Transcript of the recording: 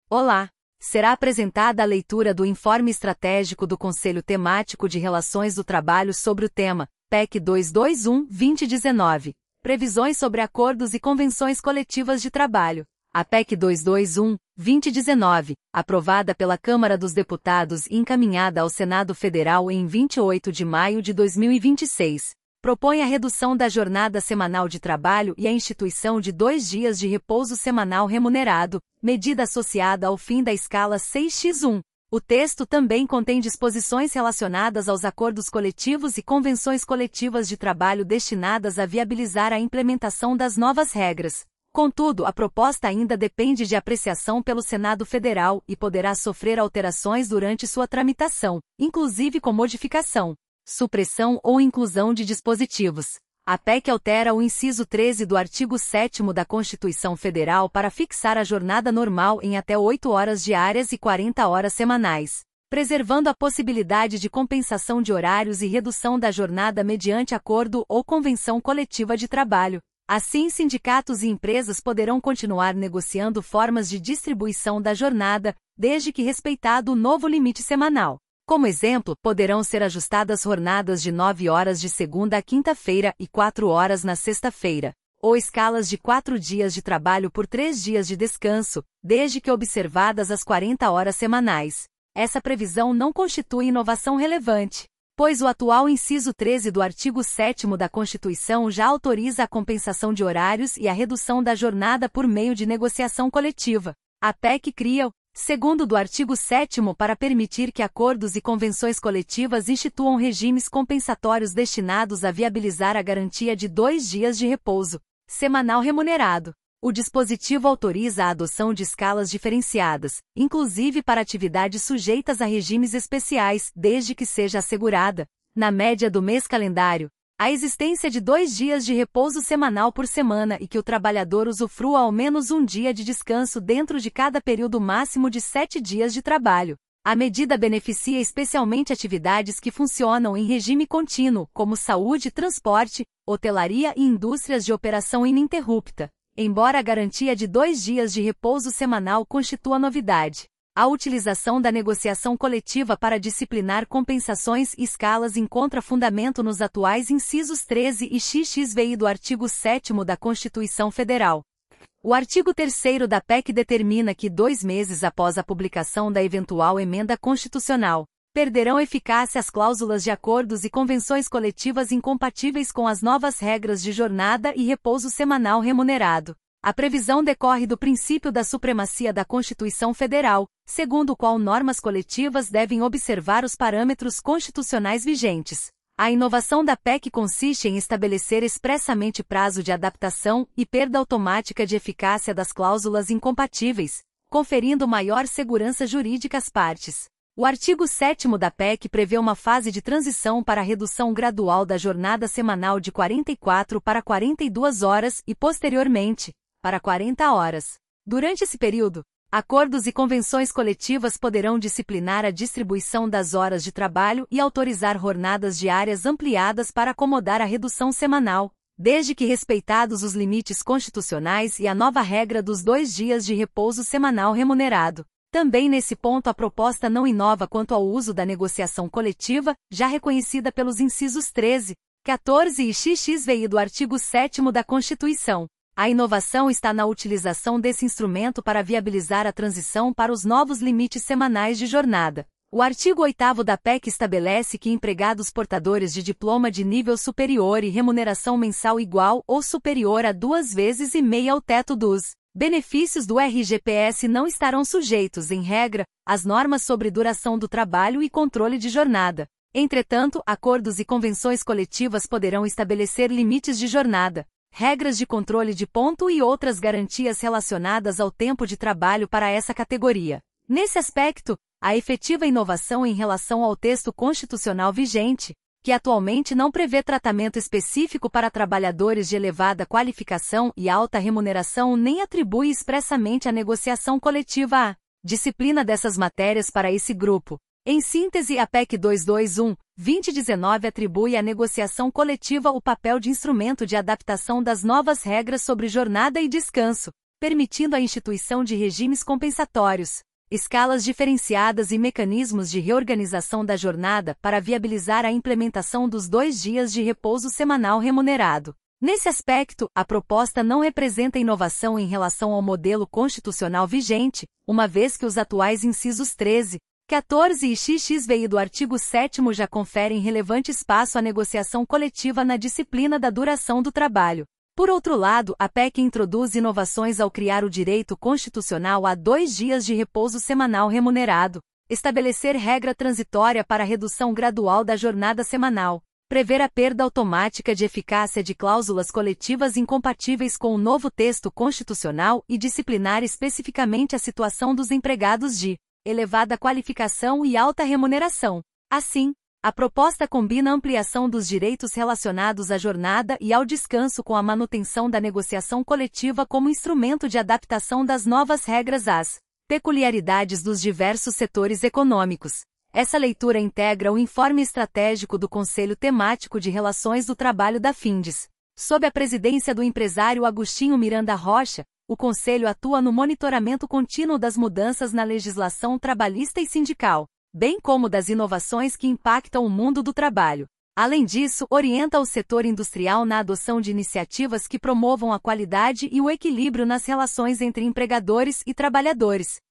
Olá! Será apresentada a leitura do Informe Estratégico do Conselho Temático de Relações do Trabalho sobre o tema PEC 221/2019, Previsões sobre Acordos e Convenções Coletivas de Trabalho. A PEC 221/2019, aprovada pela Câmara dos Deputados e encaminhada ao Senado Federal em 28 de maio de 2026, propõe a redução da jornada semanal de trabalho e a instituição de 2 dias de repouso semanal remunerado, medida associada ao fim da escala 6x1. O texto também contém disposições relacionadas aos acordos coletivos e convenções coletivas de trabalho destinadas a viabilizar a implementação das novas regras. Contudo, a proposta ainda depende de apreciação pelo Senado Federal e poderá sofrer alterações durante sua tramitação, inclusive com modificação, supressão ou inclusão de dispositivos. A PEC altera o inciso 13 do artigo 7º da Constituição Federal para fixar a jornada normal em até 8 horas diárias e 40 horas semanais, preservando a possibilidade de compensação de horários e redução da jornada mediante acordo ou convenção coletiva de trabalho. Assim, sindicatos e empresas poderão continuar negociando formas de distribuição da jornada, desde que respeitado o novo limite semanal. Como exemplo, poderão ser ajustadas jornadas de 9 horas de segunda a quinta-feira e 4 horas na sexta-feira, ou escalas de 4 dias de trabalho por 3 dias de descanso, desde que observadas as 40 horas semanais. Essa previsão não constitui inovação relevante, pois o atual inciso 13 do artigo 7º da Constituição já autoriza a compensação de horários e a redução da jornada por meio de negociação coletiva. A PEC cria segundo do artigo 7º para permitir que acordos e convenções coletivas instituam regimes compensatórios destinados a viabilizar a garantia de 2 dias de repouso semanal remunerado. O dispositivo autoriza a adoção de escalas diferenciadas, inclusive para atividades sujeitas a regimes especiais, desde que seja assegurada, na média do mês calendário, a existência de 2 dias de repouso semanal por semana e que o trabalhador usufrua ao menos um dia de descanso dentro de cada período máximo de 7 dias de trabalho. A medida beneficia especialmente atividades que funcionam em regime contínuo, como saúde, transporte, hotelaria e indústrias de operação ininterrupta, embora a garantia de 2 dias de repouso semanal constitua novidade. A utilização da negociação coletiva para disciplinar compensações e escalas encontra fundamento nos atuais incisos 13 e xxvi do artigo 7º da Constituição Federal. O artigo 3º da PEC determina que 2 meses após a publicação da eventual emenda constitucional, perderão eficácia as cláusulas de acordos e convenções coletivas incompatíveis com as novas regras de jornada e repouso semanal remunerado. A previsão decorre do princípio da supremacia da Constituição Federal, segundo o qual normas coletivas devem observar os parâmetros constitucionais vigentes. A inovação da PEC consiste em estabelecer expressamente prazo de adaptação e perda automática de eficácia das cláusulas incompatíveis, conferindo maior segurança jurídica às partes. O artigo 7º da PEC prevê uma fase de transição para a redução gradual da jornada semanal de 44 para 42 horas e, posteriormente, para 40 horas. Durante esse período, acordos e convenções coletivas poderão disciplinar a distribuição das horas de trabalho e autorizar jornadas diárias ampliadas para acomodar a redução semanal, desde que respeitados os limites constitucionais e a nova regra dos 2 dias de repouso semanal remunerado. Também nesse ponto a proposta não inova quanto ao uso da negociação coletiva, já reconhecida pelos incisos 13, 14 e xxvi do artigo 7º da Constituição. A inovação está na utilização desse instrumento para viabilizar a transição para os novos limites semanais de jornada. O artigo 8º da PEC estabelece que empregados portadores de diploma de nível superior e remuneração mensal igual ou superior a 2,5 vezes ao teto dos benefícios do RGPS não estarão sujeitos, em regra, às normas sobre duração do trabalho e controle de jornada. Entretanto, acordos e convenções coletivas poderão estabelecer limites de jornada, regras de controle de ponto e outras garantias relacionadas ao tempo de trabalho para essa categoria. Nesse aspecto, a efetiva inovação em relação ao texto constitucional vigente, que atualmente não prevê tratamento específico para trabalhadores de elevada qualificação e alta remuneração nem atribui expressamente a negociação coletiva à disciplina dessas matérias para esse grupo. Em síntese, a PEC 221/2019 atribui à negociação coletiva o papel de instrumento de adaptação das novas regras sobre jornada e descanso, permitindo a instituição de regimes compensatórios, escalas diferenciadas e mecanismos de reorganização da jornada para viabilizar a implementação dos 2 dias de repouso semanal remunerado. Nesse aspecto, a proposta não representa inovação em relação ao modelo constitucional vigente, uma vez que os atuais incisos 13, 14 e xxvi do artigo 7º já conferem relevante espaço à negociação coletiva na disciplina da duração do trabalho. Por outro lado, a PEC introduz inovações ao criar o direito constitucional a 2 dias de repouso semanal remunerado, estabelecer regra transitória para a redução gradual da jornada semanal, prever a perda automática de eficácia de cláusulas coletivas incompatíveis com o novo texto constitucional e disciplinar especificamente a situação dos empregados de elevada qualificação e alta remuneração. Assim, a proposta combina a ampliação dos direitos relacionados à jornada e ao descanso com a manutenção da negociação coletiva como instrumento de adaptação das novas regras às peculiaridades dos diversos setores econômicos. Essa leitura integra o informe estratégico do Conselho Temático de Relações do Trabalho da Findes. Sob a presidência do empresário Agostinho Miranda Rocha, o Conselho atua no monitoramento contínuo das mudanças na legislação trabalhista e sindical, bem como das inovações que impactam o mundo do trabalho. Além disso, orienta o setor industrial na adoção de iniciativas que promovam a qualidade e o equilíbrio nas relações entre empregadores e trabalhadores.